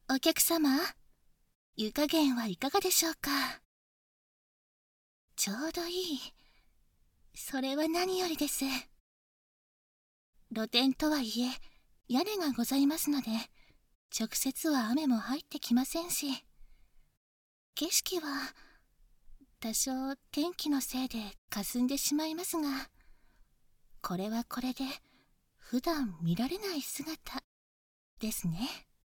お客様、湯加減はいかがでしょうか。ちょうどいい。それは何よりです。露天とはいえ、屋根がございますので、直接は雨も入ってきませんし、景色は多少天気のせいで霞んでしまいますが、これはこれで普段見られない姿ですね。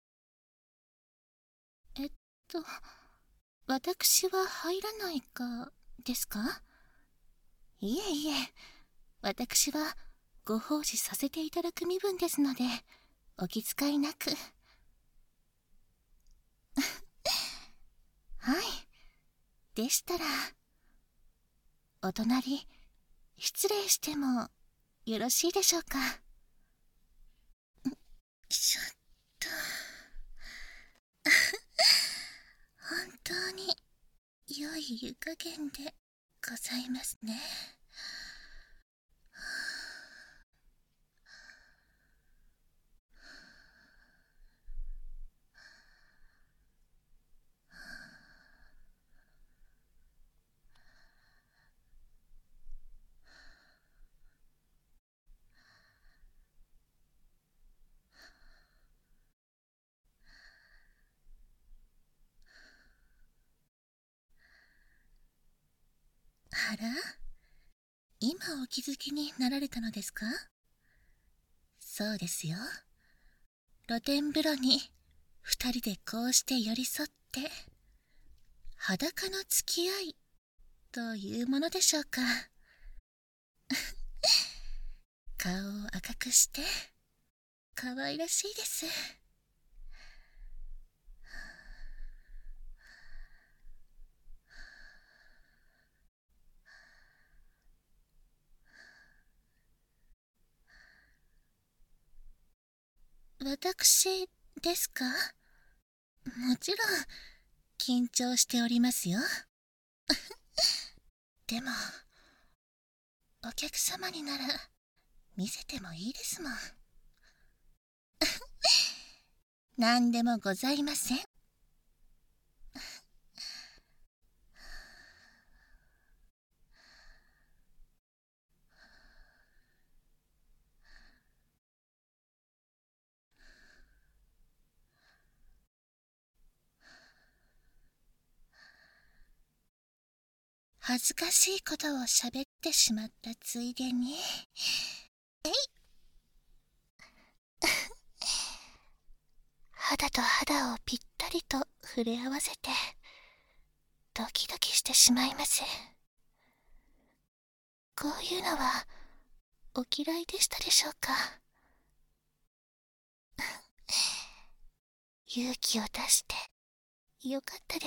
私は入らないかですか？いえいえ、私はご奉仕させていただく身分ですので、お気遣いなく。はい。でしたら、お隣、失礼してもよろしいでしょうか。ちょっと。本当に良い湯加減でございますね。あら？今お気づきになられたのですか？そうですよ。露天風呂に二人でこうして寄り添って裸の付き合いというものでしょうか。顔を赤くして可愛らしいです。私ですか？もちろん緊張しておりますよ。でもお客様になら見せてもいいですもん。何でもございません。恥ずかしいことを喋ってしまったついでに、肌と肌をぴったりと触れ合わせてドキドキしてしまいます。こういうのはお嫌いでしたでしょうか？勇気を出してよかったです。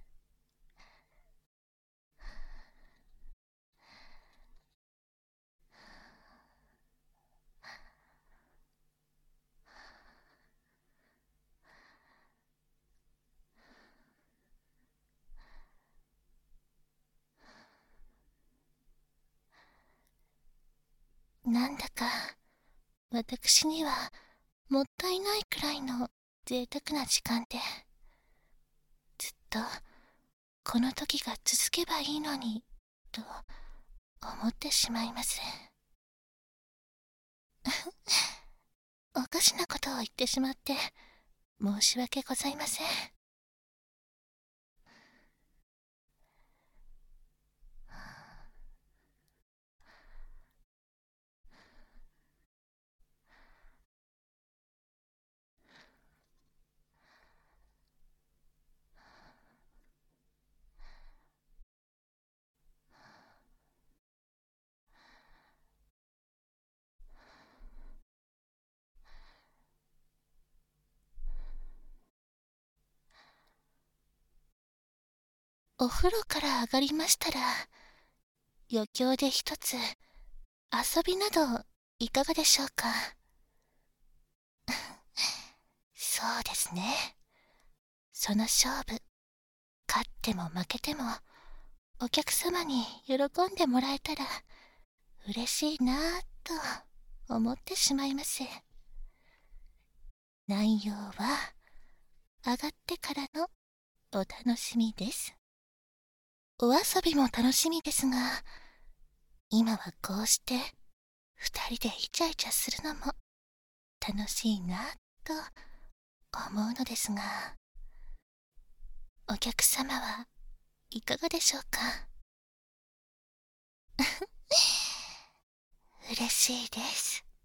なんだか私にはもったいないくらいの贅沢な時間で、ずっとこの時が続けばいいのにと思ってしまいます。おかしなことを言ってしまって申し訳ございません。お風呂から上がりましたら、余興で一つ遊びなどいかがでしょうか？そうですね。その勝負、勝っても負けてもお客様に喜んでもらえたら嬉しいなぁと思ってしまいます。内容は上がってからのお楽しみです。お遊びも楽しみですが、今はこうして二人でイチャイチャするのも楽しいなと思うのですが、お客様はいかがでしょうか。嬉しいです。